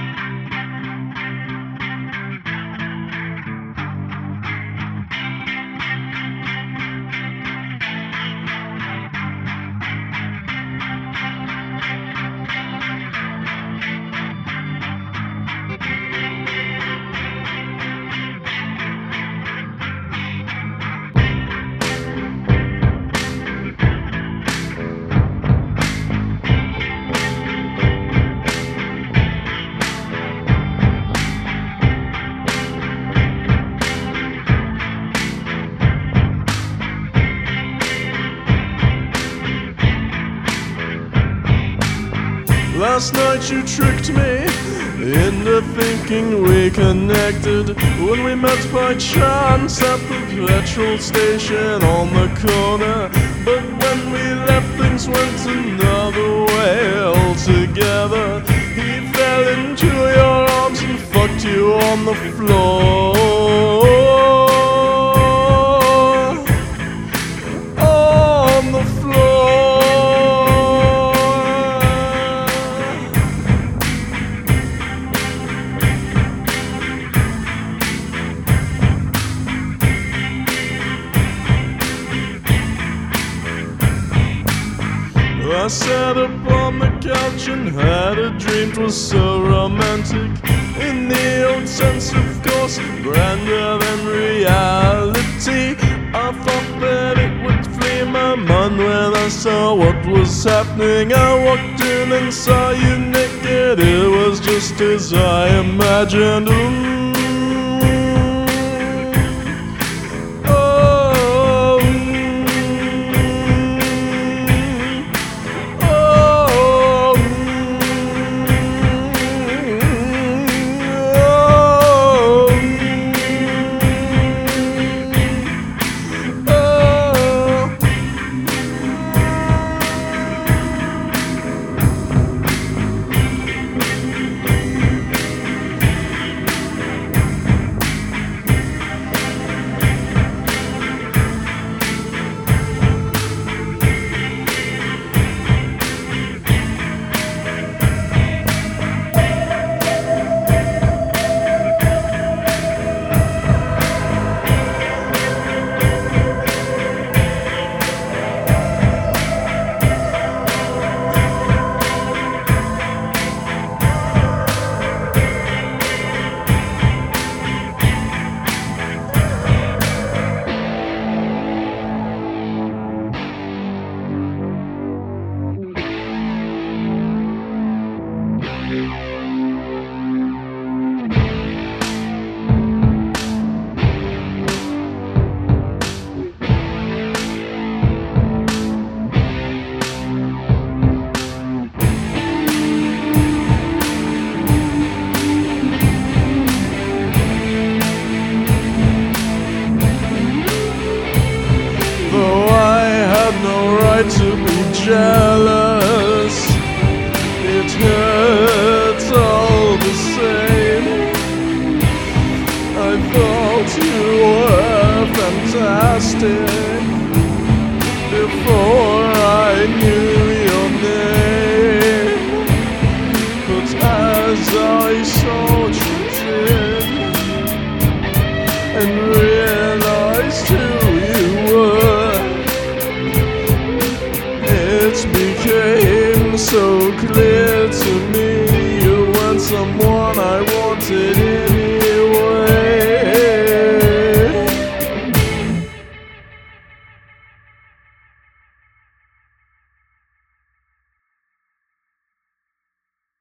Last night you tricked me into thinking we connected when we met by chance at the petrol station on the corner. But when we left, things went another way altogether. He fell into your arms and fucked you on the floor. On the floor. I sat upon the couch and had a dream 'twas so romantic. In the old sense, of course, grander than reality. I thought that it would flee my mind when I saw what was happening. I walked in and saw you naked. It was just as I imagined. To be jealous, it hurts all the same. I thought you were fantastic before I knew your name. But as I saw you did and realized who you were, it became so clear to me you weren't someone I wanted.